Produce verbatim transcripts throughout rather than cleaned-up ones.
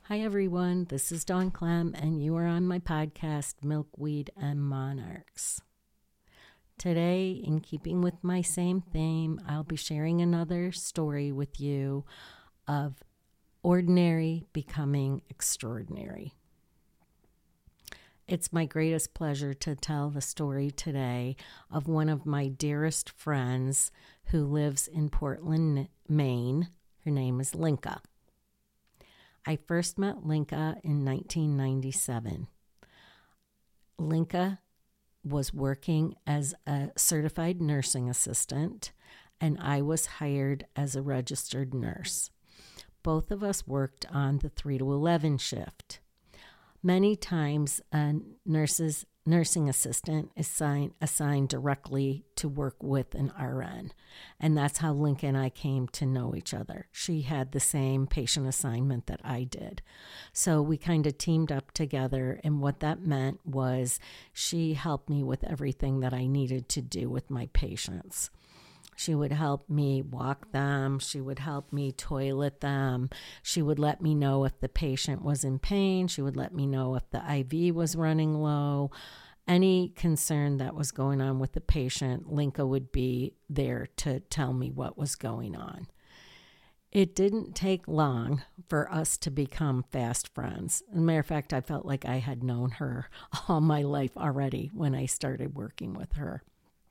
Hi, everyone. This is Dawn Clem, and you are on my podcast, Milkweed and Monarchs. Today, in keeping with my same theme, I'll be sharing another story with you of ordinary becoming extraordinary. It's my greatest pleasure to tell the story today of one of my dearest friends who lives in Portland, Maine. Her name is Linka. I first met Linka in nineteen ninety-seven. Linka was working as a certified nursing assistant, and I was hired as a registered nurse. Both of us worked on the three to eleven shift. Many times, a nurse's nursing assistant is assigned, assigned directly to work with an R N, and that's how Linka and I came to know each other. She had the same patient assignment that I did. So we kind of teamed up together, and what that meant was she helped me with everything that I needed to do with my patients. She would help me walk them. She would help me toilet them. She would let me know if the patient was in pain. She would let me know if the I V was running low. Any concern that was going on with the patient, Linka would be there to tell me what was going on. It didn't take long for us to become fast friends. As a matter of fact, I felt like I had known her all my life already when I started working with her.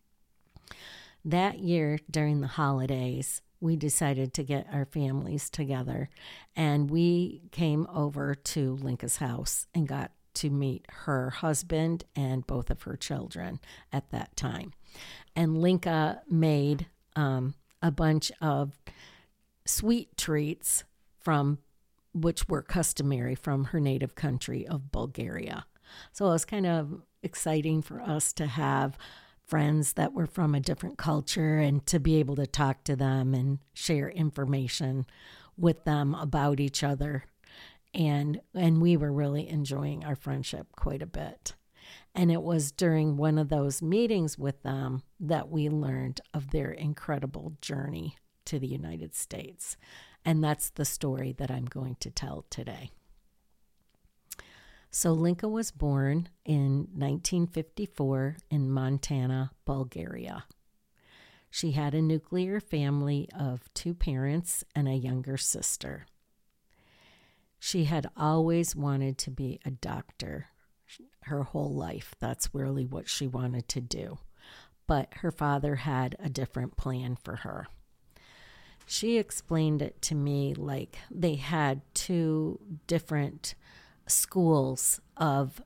That year, during the holidays, we decided to get our families together, and we came over to Linka's house and got to meet her husband and both of her children at that time. And Linka made um, a bunch of sweet treats from which were customary from her native country of Bulgaria. So it was kind of exciting for us to have friends that were from a different culture and to be able to talk to them and share information with them about each other. And and we were really enjoying our friendship quite a bit. And it was during one of those meetings with them that we learned of their incredible journey to the United States. And that's the story that I'm going to tell today. So Linka was born in nineteen fifty-four in Montana, Bulgaria. She had a nuclear family of two parents and a younger sister. She had always wanted to be a doctor her whole life. That's really what she wanted to do. But her father had a different plan for her. She explained it to me like they had two different schools of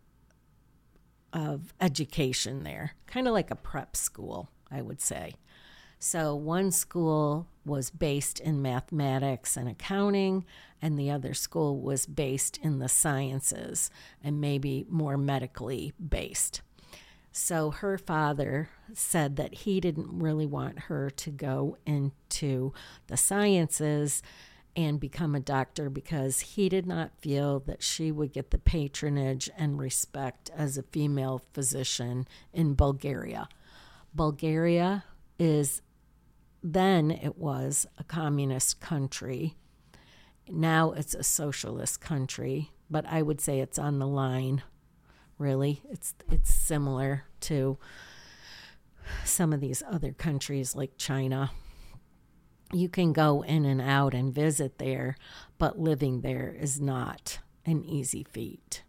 of education there, kind of like a prep school, I would say. So one school was based in mathematics and accounting, and the other school was based in the sciences and maybe more medically based. So her father said that he didn't really want her to go into the sciences and become a doctor because he did not feel that she would get the patronage and respect as a female physician in Bulgaria. Bulgaria is, then it was a communist country. Now it's a socialist country, but I would say it's on the line, really. It's it's similar to some of these other countries like China. You can go in and out and visit there, but living there is not an easy feat.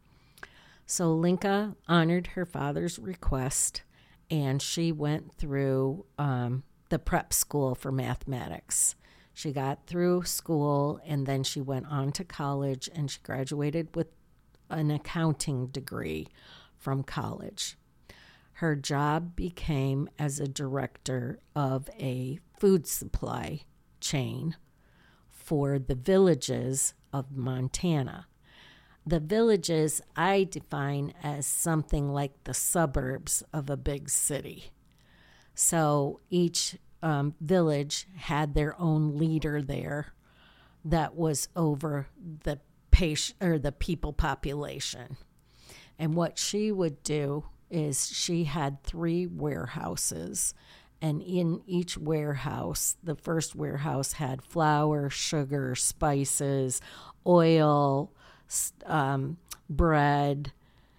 So Linka honored her father's request, and she went through um, the prep school for mathematics. She got through school, and then she went on to college, and she graduated with an accounting degree from college. Her job became as a director of a food supply chain for the villages of Montana. The villages I define as something like the suburbs of a big city. So each um, village had their own leader there that was over the patient or the people population. And what she would do is she had three warehouses, and in each warehouse, the first warehouse had flour, sugar, spices, oil, um, bread,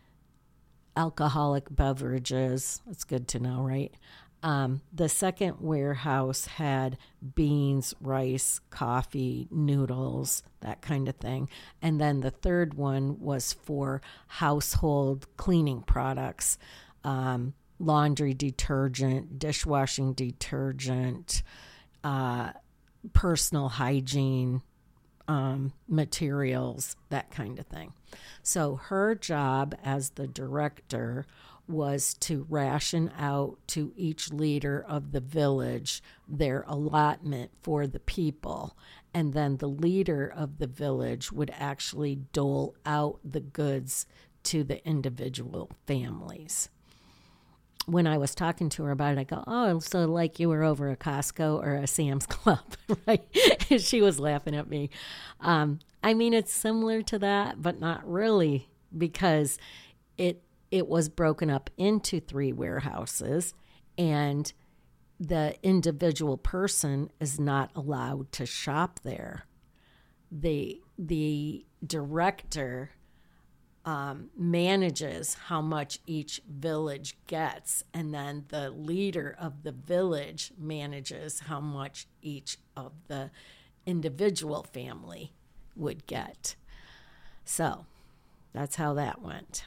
alcoholic beverages. That's good to know, right? Um, the second warehouse had beans, rice, coffee, noodles, that kind of thing. And then the third one was for household cleaning products, um, laundry detergent, dishwashing detergent, uh, personal hygiene um, materials, that kind of thing. So her job as the director was to ration out to each leader of the village their allotment for the people. And then the leader of the village would actually dole out the goods to the individual families. When I was talking to her about it, I go, oh, so like you were over a Costco or a Sam's Club, right? She was laughing at me. Um, I mean, it's similar to that, but not really, because it it was broken up into three warehouses, and the individual person is not allowed to shop there. The, the director Um, manages how much each village gets, and then the leader of the village manages how much each of the individual family would get. So that's how that went.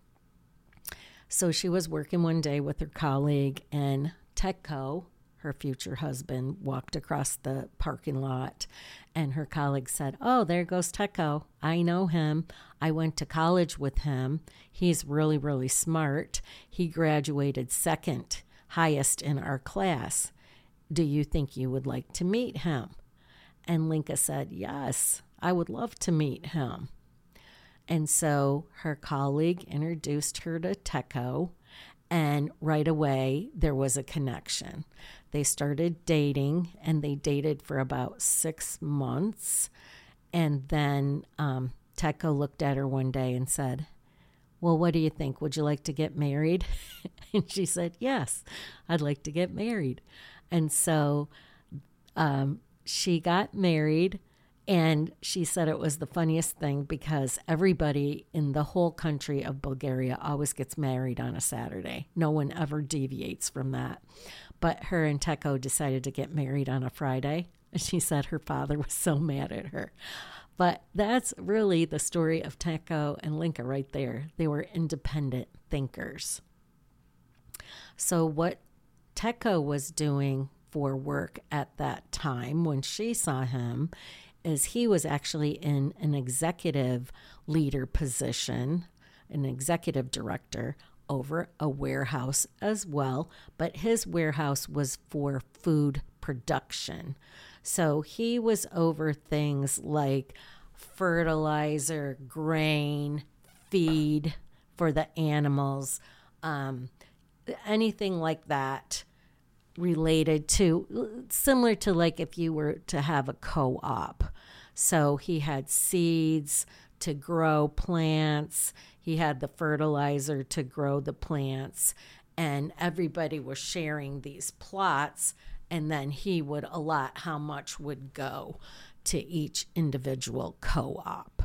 So she was working one day with her colleague, and Tecco, her future husband, walked across the parking lot, and her colleague said, oh, there goes Tecco. I know him. I went to college with him. He's really, really smart. He graduated second highest in our class. Do you think you would like to meet him? And Linka said, yes, I would love to meet him. And so her colleague introduced her to Tecco, and right away there was a connection. They started dating, and they dated for about six months. And then um, Tecco looked at her one day and said, well, what do you think? Would you like to get married? And she said, yes, I'd like to get married. And so um, she got married, and she said it was the funniest thing because everybody in the whole country of Bulgaria always gets married on a Saturday. No one ever deviates from that. But her and Tecco decided to get married on a Friday. And she said her father was so mad at her. But that's really the story of Tecco and Linka right there. They were independent thinkers. So what Tecco was doing for work at that time when she saw him is he was actually in an executive leader position, an executive director over a warehouse as well, but his warehouse was for food production. So he was over things like fertilizer, grain, feed for the animals, um, anything like that related to, similar to like if you were to have a co-op. So he had seeds to grow plants. He had the fertilizer to grow the plants, and everybody was sharing these plots, and then he would allot how much would go to each individual co-op.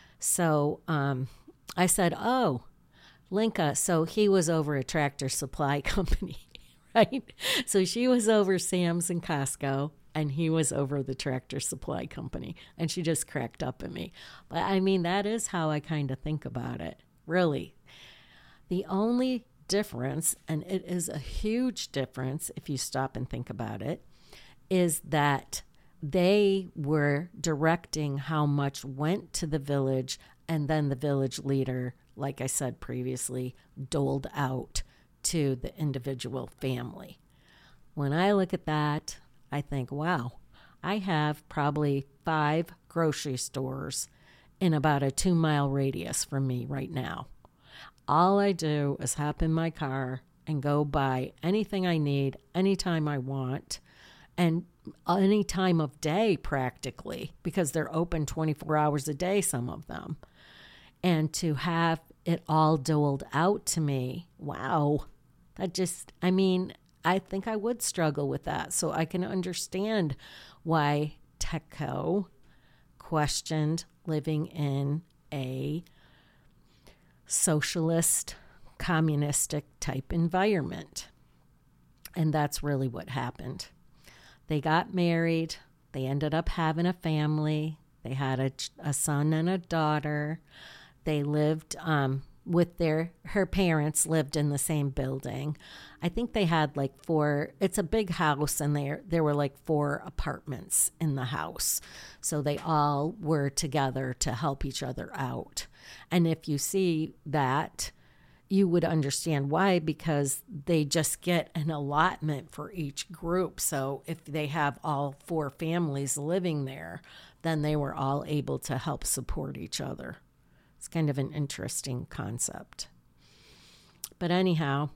So um, I said, oh, Linka, so he was over a Tractor Supply Company, right? So she was over Sam's and Costco, and he was over the Tractor Supply Company. And she just cracked up at me. But I mean, that is how I kind of think about it, really. The only difference, and it is a huge difference if you stop and think about it, is that they were directing how much went to the village, and then the village leader, like I said previously, doled out to the individual family. When I look at that, I think, wow, I have probably five grocery stores in about a two mile radius from me right now. All I do is hop in my car and go buy anything I need anytime I want, and any time of day practically, because they're open twenty-four hours a day, some of them. And to have it all doled out to me, wow, that just, I mean, I think I would struggle with that. So I can understand why Tecco questioned living in a socialist, communistic type environment. And that's really what happened. They got married. They ended up having a family. They had a, a son and a daughter. They lived um, with their, her parents lived in the same building. I think they had like four, it's a big house, and there, there were like four apartments in the house. So they all were together to help each other out. And if you see that, you would understand why, because they just get an allotment for each group. So if they have all four families living there, then they were all able to help support each other. It's kind of an interesting concept. But anyhow,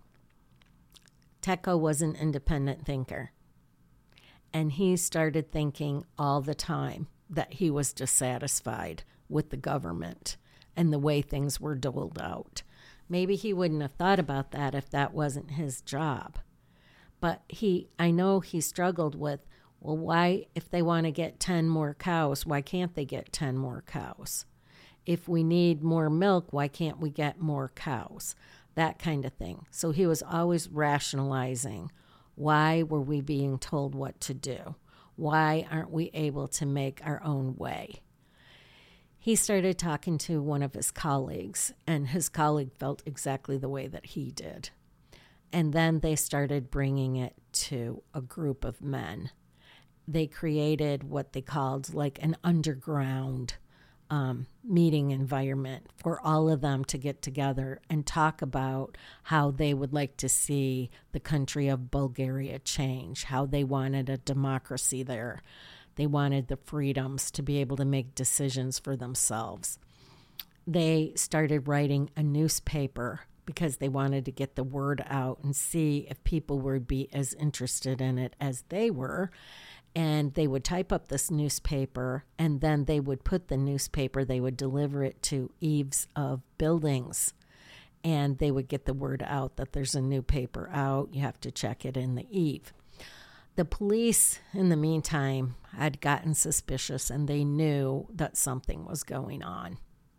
Tecco was an independent thinker. And he started thinking all the time that he was dissatisfied with the government and the way things were doled out. Maybe he wouldn't have thought about that if that wasn't his job. But he, I know he struggled with, well, why, if they want to get ten more cows, why can't they get ten more cows? If we need more milk, why can't we get more cows? That kind of thing. So he was always rationalizing, why were we being told what to do? Why aren't we able to make our own way? He started talking to one of his colleagues, and his colleague felt exactly the way that he did. And then they started bringing it to a group of men. They created what they called like an underground um, meeting environment for all of them to get together and talk about how they would like to see the country of Bulgaria change, how they wanted a democracy there. They wanted the freedoms to be able to make decisions for themselves. They started writing a newspaper because they wanted to get the word out and see if people would be as interested in it as they were. And they would type up this newspaper, and then they would put the newspaper, they would deliver it to eaves of buildings, and they would get the word out that there's a new paper out. You have to check it in the eave. The police, in the meantime, had gotten suspicious, and they knew that something was going on.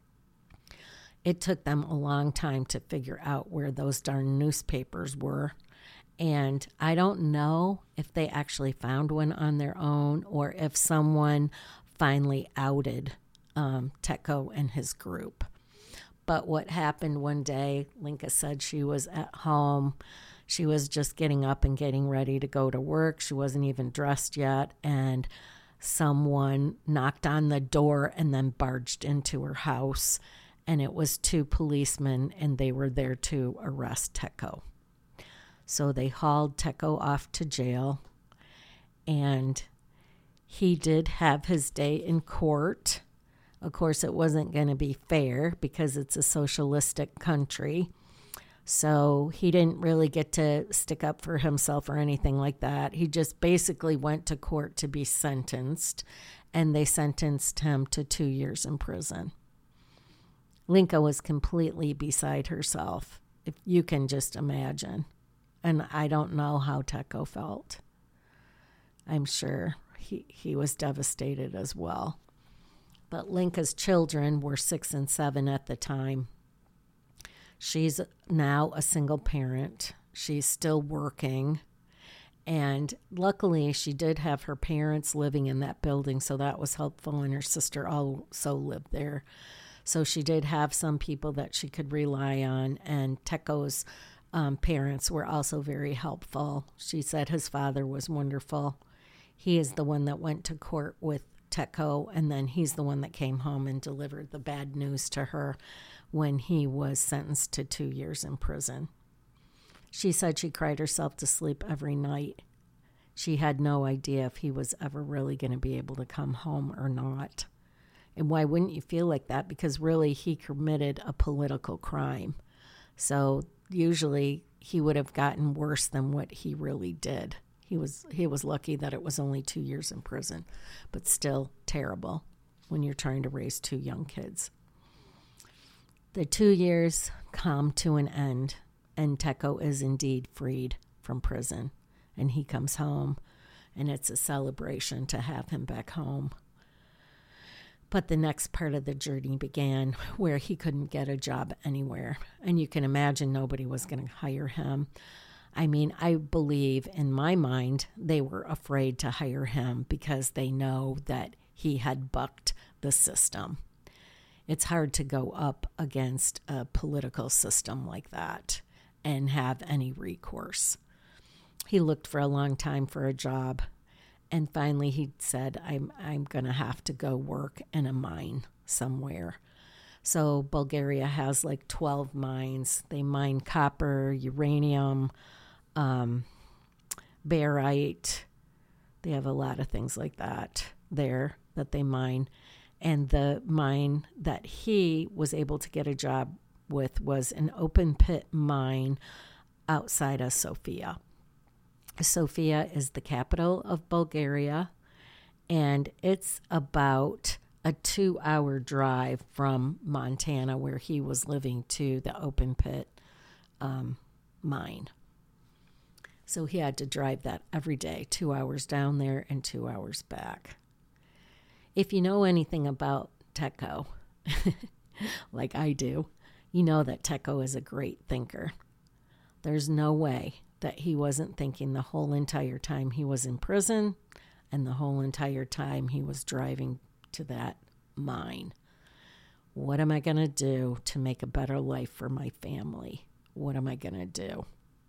It took them a long time to figure out where those darn newspapers were. And I don't know if they actually found one on their own or if someone finally outed um, Tecco and his group. But what happened one day, Linka said she was at home. She was just getting up and getting ready to go to work. She wasn't even dressed yet. And someone knocked on the door and then barged into her house. And it was two policemen, and they were there to arrest Tecco. So they hauled Tecco off to jail, and he did have his day in court. Of course, it wasn't going to be fair because it's a socialistic country. So he didn't really get to stick up for himself or anything like that. He just basically went to court to be sentenced, and they sentenced him to two years in prison. Linka was completely beside herself, if you can just imagine. And I don't know how Tecco felt. I'm sure he, he was devastated as well. But Linka's children were six and seven at the time. She's now a single parent. She's still working. And luckily, she did have her parents living in that building, so that was helpful. And her sister also lived there. So she did have some people that she could rely on. And Tecco's Um, parents were also very helpful. She said his father was wonderful. He is the one that went to court with Tecco, and then he's the one that came home and delivered the bad news to her when he was sentenced to two years in prison. She said she cried herself to sleep every night. She had no idea if he was ever really going to be able to come home or not. And why wouldn't you feel like that? Because really he committed a political crime. So usually he would have gotten worse than what he really did. He was he was lucky that it was only two years in prison, but still terrible when you're trying to raise two young kids. The two years come to an end, and Tecco is indeed freed from prison, and he comes home, and it's a celebration to have him back home. But the next part of the journey began where he couldn't get a job anywhere. And you can imagine nobody was going to hire him. I mean, I believe in my mind they were afraid to hire him because they know that he had bucked the system. It's hard to go up against a political system like that and have any recourse. He looked for a long time for a job, and finally he said, I'm, I'm going to have to go work in a mine somewhere. So Bulgaria has like twelve mines. They mine copper, uranium, um, barite. They have a lot of things like that there that they mine. And the mine that he was able to get a job with was an open pit mine outside of Sofia. Sofia is the capital of Bulgaria, and it's about a two-hour drive from Montana, where he was living, to the open pit um, mine. So he had to drive that every day, two hours down there and two hours back. If you know anything about Teko, like I do, you know that Teko is a great thinker. There's no way that he wasn't thinking the whole entire time he was in prison and the whole entire time he was driving to that mine. What am I going to do to make a better life for my family? What am I going to do?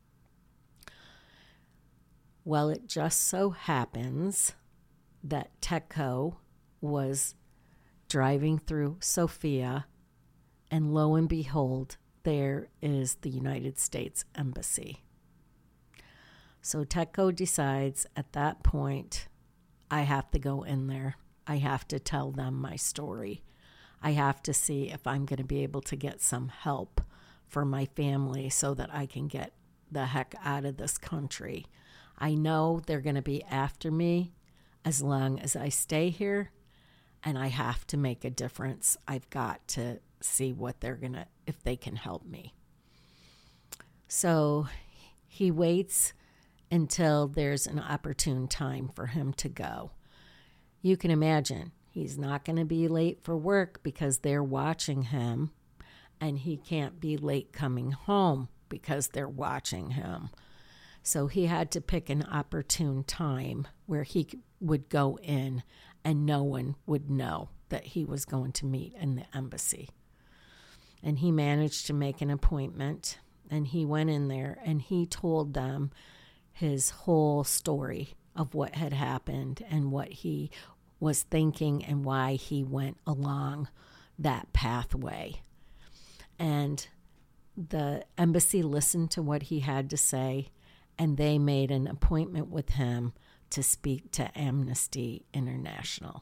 Well, it just so happens that Teko was driving through Sofia, and lo and behold, there is the United States Embassy. So Teko decides at that point, I have to go in there. I have to tell them my story. I have to see if I'm going to be able to get some help for my family so that I can get the heck out of this country. I know they're going to be after me as long as I stay here, and I have to make a difference. I've got to see what they're going to, if they can help me. So he waits until there's an opportune time for him to go. You can imagine he's not going to be late for work because they're watching him, and he can't be late coming home because they're watching him. So he had to pick an opportune time where he would go in and no one would know that he was going to meet in the embassy. And he managed to make an appointment, and he went in there and he told them his whole story of what had happened and what he was thinking and why he went along that pathway. And the embassy listened to what he had to say, and they made an appointment with him to speak to Amnesty International.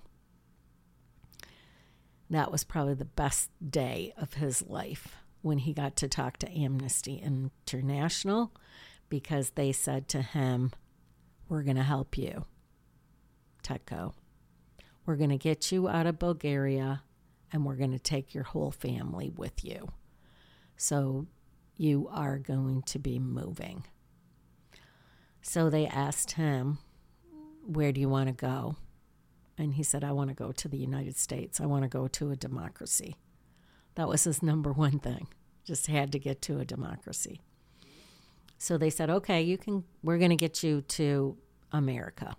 That was probably the best day of his life when he got to talk to Amnesty International, because they said to him, we're going to help you, Teko. We're going to get you out of Bulgaria, and we're going to take your whole family with you. So you are going to be moving. So they asked him, where do you want to go? And he said, I want to go to the United States. I want to go to a democracy. That was his number one thing. Just had to get to a democracy. So they said, okay, you can, we're going to get you to America.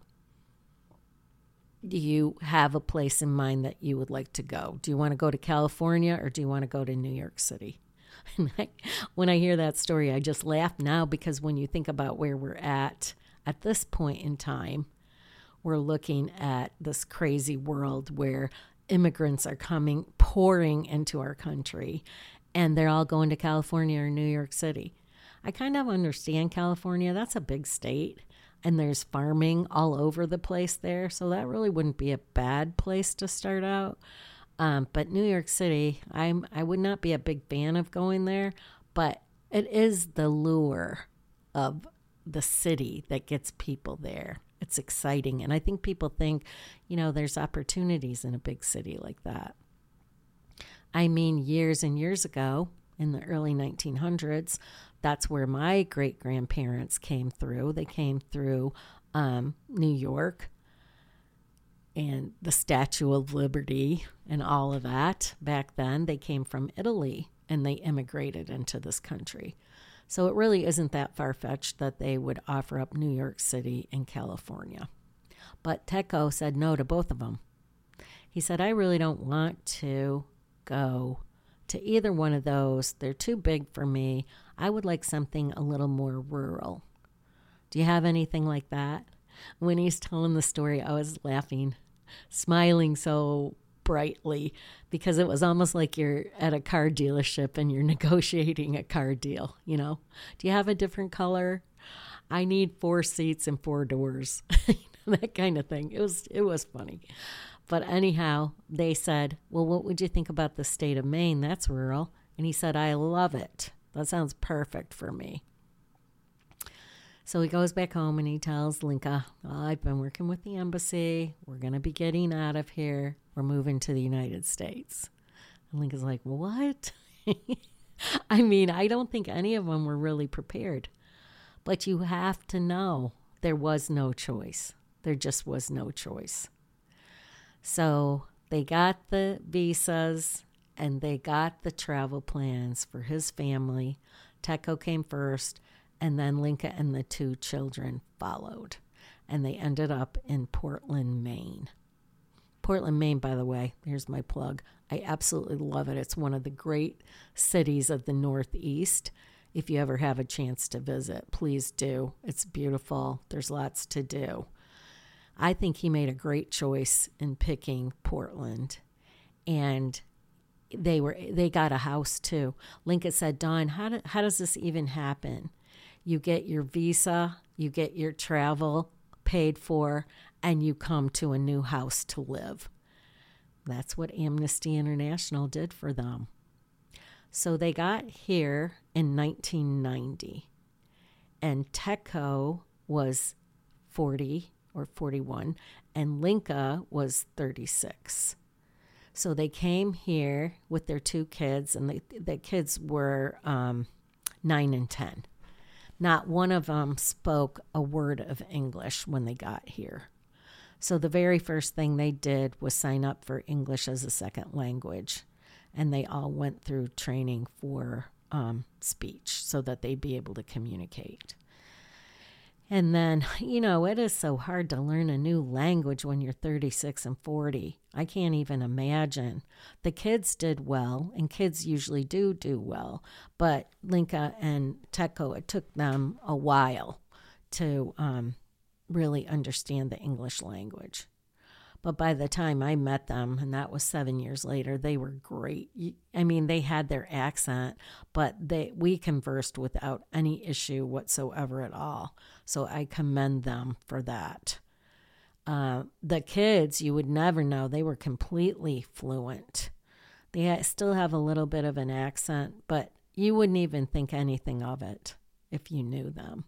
Do you have a place in mind that you would like to go? Do you want to go to California, or do you want to go to New York City? And I, when I hear that story, I just laugh now, because when you think about where we're at at this point in time, we're looking at this crazy world where immigrants are coming, pouring into our country, and they're all going to California or New York City. I kind of understand California. That's a big state, and there's farming all over the place there, so that really wouldn't be a bad place to start out. Um, but New York City, I'm I would not be a big fan of going there, but it is the lure of the city that gets people there. It's exciting, and I think people think, you know, there's opportunities in a big city like that. I mean, years and years ago, in the early nineteen hundreds, that's where my great-grandparents came through. They came through um, New York, and the Statue of Liberty and all of that. Back then, they came from Italy and they immigrated into this country. So it really isn't that far-fetched that they would offer up New York City and California. But Tecco said no to both of them. He said, I really don't want to go to either one of those. They're too big for me. I would like something a little more rural. Do you have anything like that? When he's telling the story, I was laughing, smiling so brightly, because it was almost like you're at a car dealership and you're negotiating a car deal, you know? Do you have a different color? I need four seats and four doors. That kind of thing. It was it was funny. But anyhow, they said, well, what would you think about the state of Maine? That's rural. And he said, I love it. That sounds perfect for me. So he goes back home and he tells Linka, oh, I've been working with the embassy. We're going to be getting out of here. We're moving to the United States. And Linka's like, what? I mean, I don't think any of them were really prepared. But you have to know there was no choice. There just was no choice. So they got the visas and they got the travel plans for his family. Tecco came first. And then Linka and the two children followed. And they ended up in Portland, Maine. Portland, Maine, by the way, here's my plug. I absolutely love it. It's one of the great cities of the Northeast. If you ever have a chance to visit, please do. It's beautiful. There's lots to do. I think he made a great choice in picking Portland. And they were they got a house, too. Linka said, Dawn, how, do, how does this even happen? You get your visa, you get your travel paid for, and you come to a new house to live. That's what Amnesty International did for them. So they got here in nineteen ninety, and Tecco was forty or forty-one, and Linka was thirty-six. So they came here with their two kids, and the, the kids were um, nine and ten. Not one of them spoke a word of English when they got here. So the very first thing they did was sign up for English as a second language. And they all went through training for um, speech so that they'd be able to communicate. And then, you know, it is so hard to learn a new language when you're thirty-six and forty. I can't even imagine. The kids did well, and kids usually do do well. But Linka and Tecco, it took them a while to um, really understand the English language. But by the time I met them, and that was seven years later, they were great. I mean, they had their accent, but they we conversed without any issue whatsoever at all. So I commend them for that. Uh, the kids, you would never know. They were completely fluent. They still have a little bit of an accent, but you wouldn't even think anything of it if you knew them.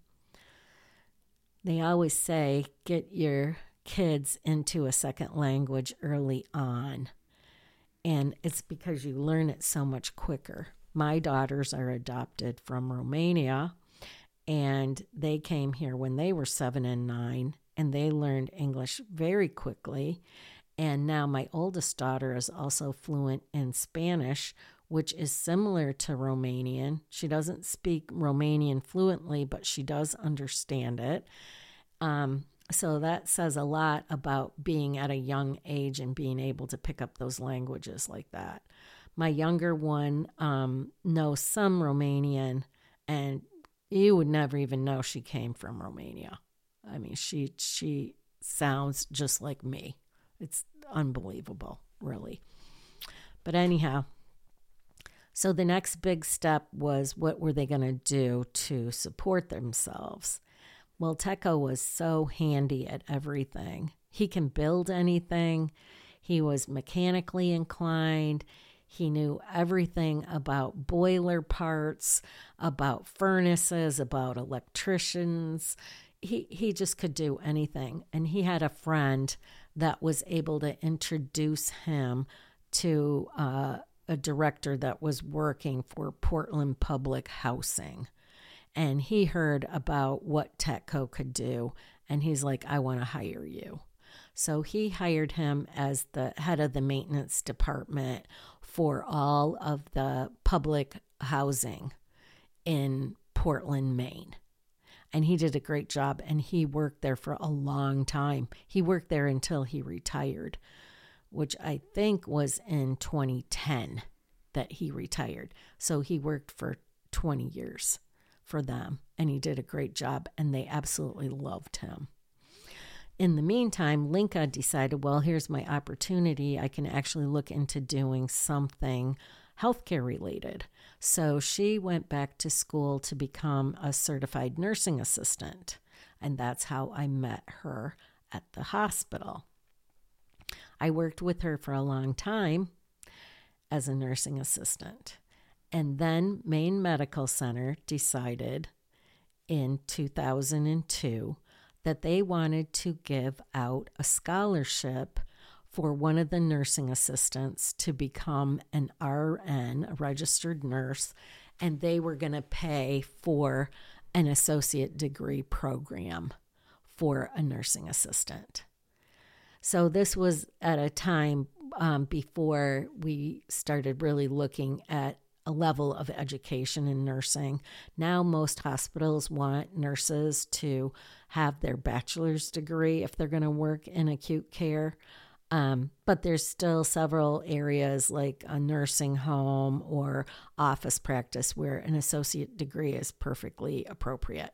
They always say, get your kids into a second language early on. And it's because you learn it so much quicker. My daughters are adopted from Romania, and they came here when they were seven and nine, and they learned English very quickly. And now my oldest daughter is also fluent in Spanish, which is similar to Romanian. She doesn't speak Romanian fluently, but she does understand it. Um, So that says a lot about being at a young age and being able to pick up those languages like that. My younger one um, knows some Romanian, and you would never even know she came from Romania. I mean, she she sounds just like me. It's unbelievable, really. But anyhow, so the next big step was, what were they going to do to support themselves? Well, Tecco was so handy at everything. He can build anything. He was mechanically inclined. He knew everything about boiler parts, about furnaces, about electricians. He, he just could do anything. And he had a friend that was able to introduce him to uh, a director that was working for Portland Public Housing. And he heard about what Tecco could do, and he's like, I want to hire you. So he hired him as the head of the maintenance department for all of the public housing in Portland, Maine. And he did a great job, and he worked there for a long time. He worked there until he retired, which I think was in twenty ten that he retired. So he worked for twenty years for them, and he did a great job, and they absolutely loved him. In the meantime, Linka decided, well, here's my opportunity. I can actually look into doing something healthcare related. So she went back to school to become a certified nursing assistant. And that's how I met her at the hospital. I worked with her for a long time as a nursing assistant. And then Maine Medical Center decided in two thousand two that they wanted to give out a scholarship for one of the nursing assistants to become an R N, a registered nurse, and they were going to pay for an associate degree program for a nursing assistant. So this was at a time um, before we started really looking at a level of education in nursing. Now most hospitals want nurses to have their bachelor's degree if they're going to work in acute care. Um, but there's still several areas like a nursing home or office practice where an associate degree is perfectly appropriate.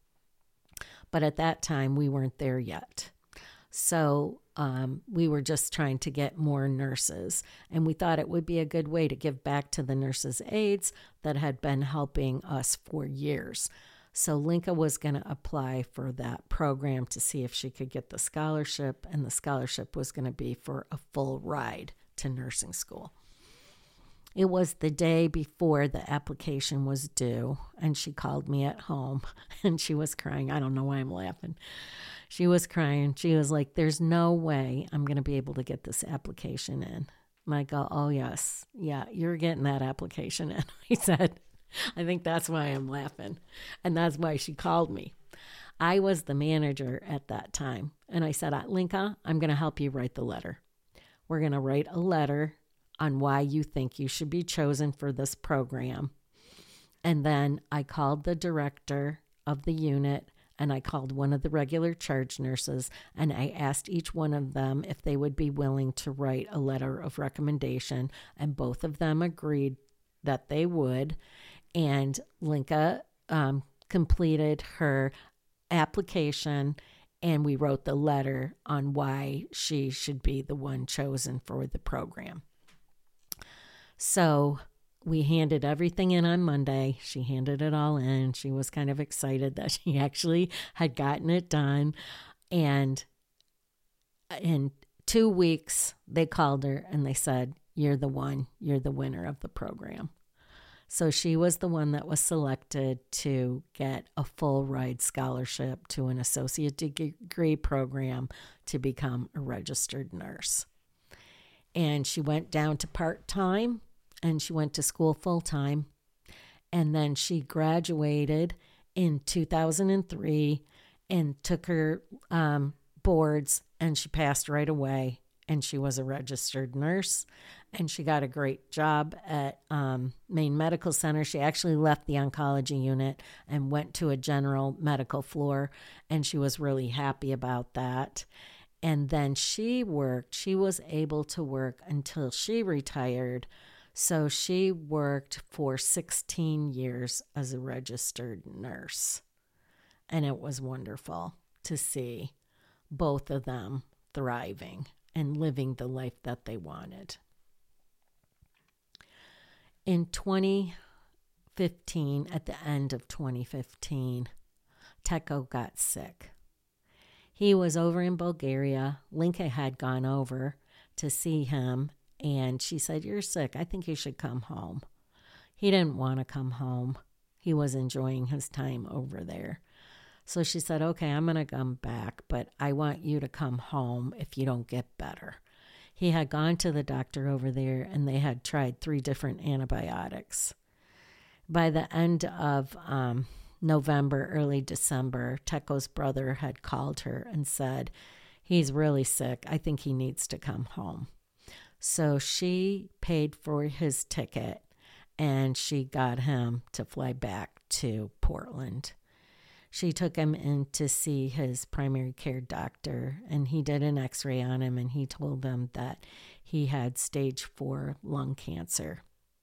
But at that time, we weren't there yet. So um, we were just trying to get more nurses. And we thought it would be a good way to give back to the nurses' aides that had been helping us for years. So Linka was going to apply for that program to see if she could get the scholarship, and the scholarship was going to be for a full ride to nursing school. It was the day before the application was due, and she called me at home, and she was crying. I don't know why I'm laughing. She was crying. She was like, there's no way I'm going to be able to get this application in. And I go, oh, yes. Yeah, you're getting that application in. He said, I think that's why I'm laughing. And that's why she called me. I was the manager at that time. And I said, Linka, I'm going to help you write the letter. We're going to write a letter on why you think you should be chosen for this program. And then I called the director of the unit, and I called one of the regular charge nurses, and I asked each one of them if they would be willing to write a letter of recommendation. And both of them agreed that they would. And Linka um, completed her application, and we wrote the letter on why she should be the one chosen for the program. So we handed everything in on Monday. She handed it all in. She was kind of excited that she actually had gotten it done. And in two weeks, they called her and they said, you're the one, you're the winner of the program. So she was the one that was selected to get a full ride scholarship to an associate degree program to become a registered nurse. And she went down to part-time, and she went to school full-time. And then she graduated in two thousand three and took her um, boards, and she passed right away. And she was a registered nurse, and she got a great job at um, Maine Medical Center. She actually left the oncology unit and went to a general medical floor, and she was really happy about that. And then she worked, she was able to work until she retired. So she worked for sixteen years as a registered nurse. And it was wonderful to see both of them thriving and living the life that they wanted. In twenty fifteen, at the end of twenty fifteen, Teko got sick. He was over in Bulgaria. Linka had gone over to see him, and she said, you're sick. I think you should come home. He didn't want to come home. He was enjoying his time over there. So she said, okay, I'm going to come back, but I want you to come home if you don't get better. He had gone to the doctor over there, and they had tried three different antibiotics. By the end of um, November, early December, Teko's brother had called her and said He's really sick. I think he needs to come home. So she paid for his ticket and she got him to fly back to Portland. She took him in to see his primary care doctor, and he did an x-ray on him, and he told them that he had stage four lung cancer.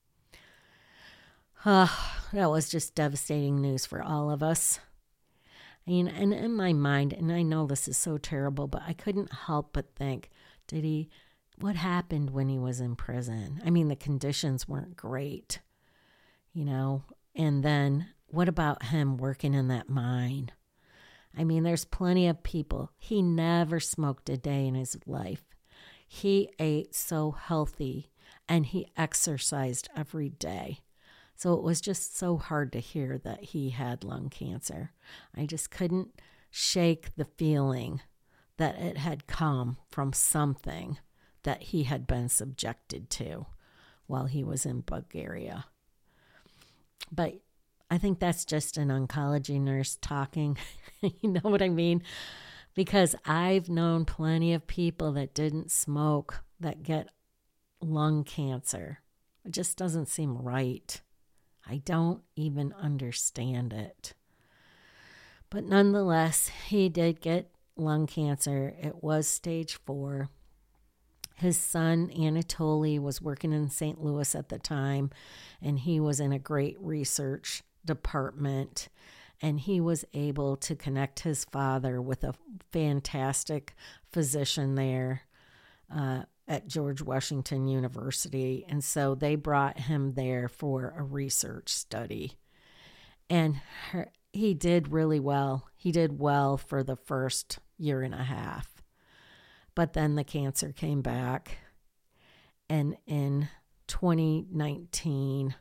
Uh, that was just devastating news for all of us. I mean, and in my mind, and I know this is so terrible, but I couldn't help but think, did he, what happened when he was in prison? I mean, the conditions weren't great, you know, and then what about him working in that mine? I mean, there's plenty of people. He never smoked a day in his life. He ate so healthy and he exercised every day. So it was just so hard to hear that he had lung cancer. I just couldn't shake the feeling that it had come from something that he had been subjected to while he was in Bulgaria. But I think that's just an oncology nurse talking. You know what I mean? Because I've known plenty of people that didn't smoke that get lung cancer. It just doesn't seem right. I don't even understand it. But nonetheless, he did get lung cancer. It was stage four. His son, Anatoly, was working in Saint Louis at the time, and he was in a great research department, and he was able to connect his father with a fantastic physician there uh, at George Washington University. And so they brought him there for a research study. And her, he did really well. He did well for the first year and a half. But then the cancer came back. And in twenty nineteen,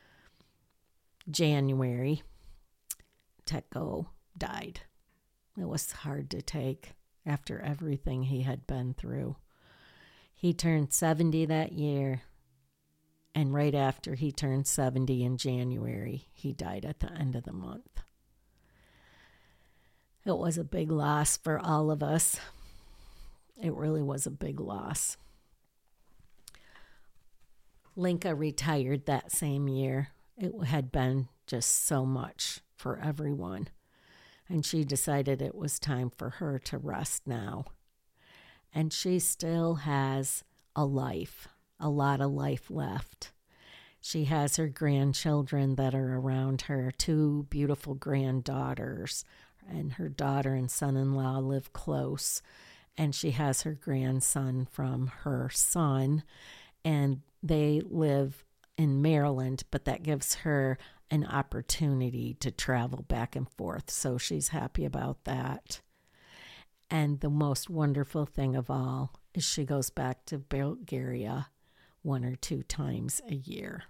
January, Teko died. It was hard to take after everything he had been through. He turned seventy that year, and right after he turned seventy in January, he died at the end of the month. It was a big loss for all of us. It really was a big loss. Linka retired that same year. It had been just so much for everyone. And she decided it was time for her to rest now. And she still has a life, a lot of life left. She has her grandchildren that are around her, two beautiful granddaughters, and her daughter and son-in-law live close. And she has her grandson from her son, and they live in Maryland, but that gives her an opportunity to travel back and forth. So she's happy about that. And the most wonderful thing of all is she goes back to Bulgaria one or two times a year.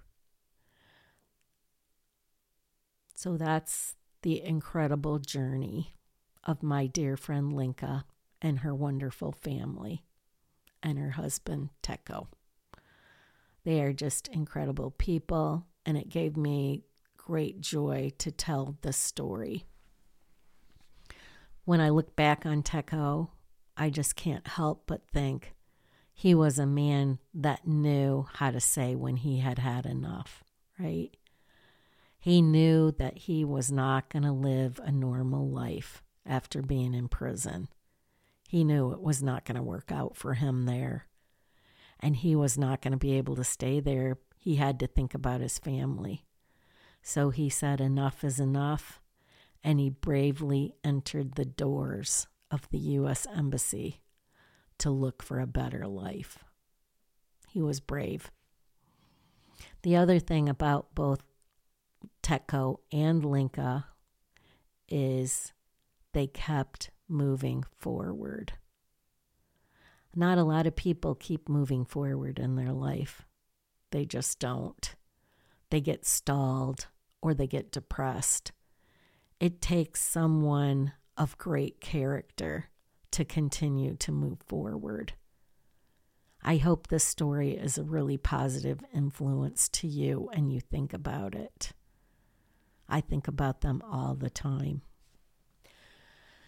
So that's the incredible journey of my dear friend Linka and her wonderful family and her husband Teko. They are just incredible people, and it gave me great joy to tell this story. When I look back on Teko, I just can't help but think he was a man that knew how to say when he had had enough, right? He knew that he was not going to live a normal life after being in prison. He knew it was not going to work out for him there. And he was not going to be able to stay there. He had to think about his family. So he said enough is enough, and he bravely entered the doors of the U S Embassy to look for a better life. He was brave. The other thing about both Teko and Linka is they kept moving forward. Not a lot of people keep moving forward in their life. They just don't. They get stalled or they get depressed. It takes someone of great character to continue to move forward. I hope this story is a really positive influence to you and you think about it. I think about them all the time.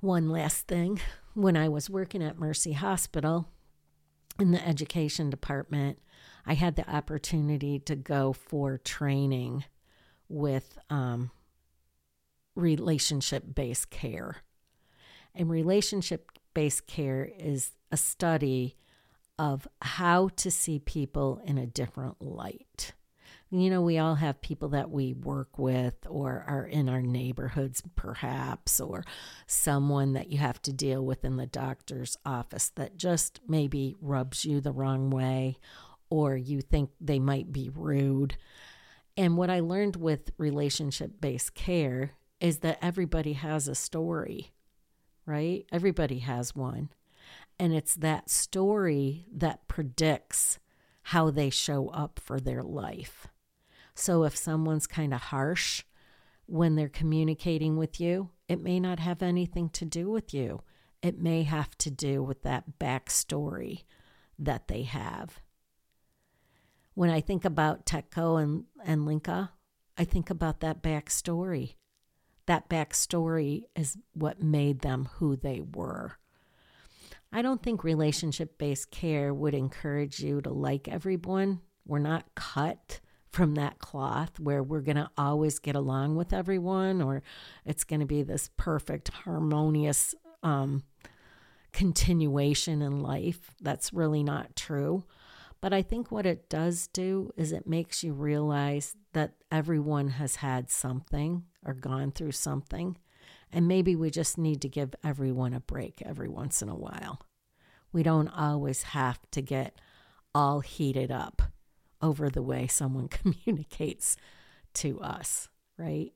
One last thing. When I was working at Mercy Hospital in the education department, I had the opportunity to go for training with um, relationship-based care. And relationship-based care is a study of how to see people in a different light. You know, we all have people that we work with or are in our neighborhoods perhaps, or someone that you have to deal with in the doctor's office that just maybe rubs you the wrong way, or you think they might be rude. And what I learned with relationship-based care is that everybody has a story, right? Everybody has one. And it's that story that predicts how they show up for their life. So if someone's kind of harsh when they're communicating with you, it may not have anything to do with you. It may have to do with that backstory that they have. When I think about Teko and, and Linka, I think about that backstory. That backstory is what made them who they were. I don't think relationship-based care would encourage you to like everyone. We're not cut from that cloth where we're going to always get along with everyone, or it's going to be this perfect, harmonious um, continuation in life. That's really not true. But I think what it does do is it makes you realize that everyone has had something or gone through something, and maybe we just need to give everyone a break every once in a while. We don't always have to get all heated up over the way someone communicates to us, right?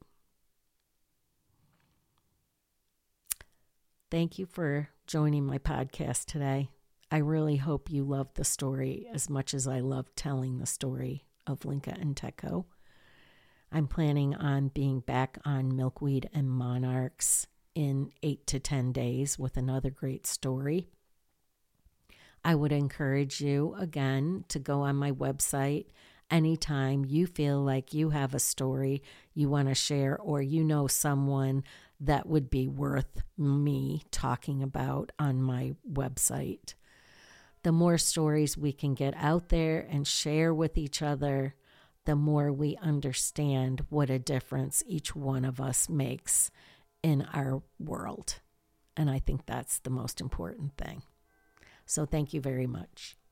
Thank you for joining my podcast today. I really hope you loved the story as much as I love telling the story of Linka and Teko. I'm planning on being back on Milkweed and Monarchs in eight to ten days with another great story. I would encourage you, again, to go on my website anytime you feel like you have a story you want to share, or you know someone that would be worth me talking about on my website. The more stories we can get out there and share with each other, the more we understand what a difference each one of us makes in our world. And I think that's the most important thing. So thank you very much.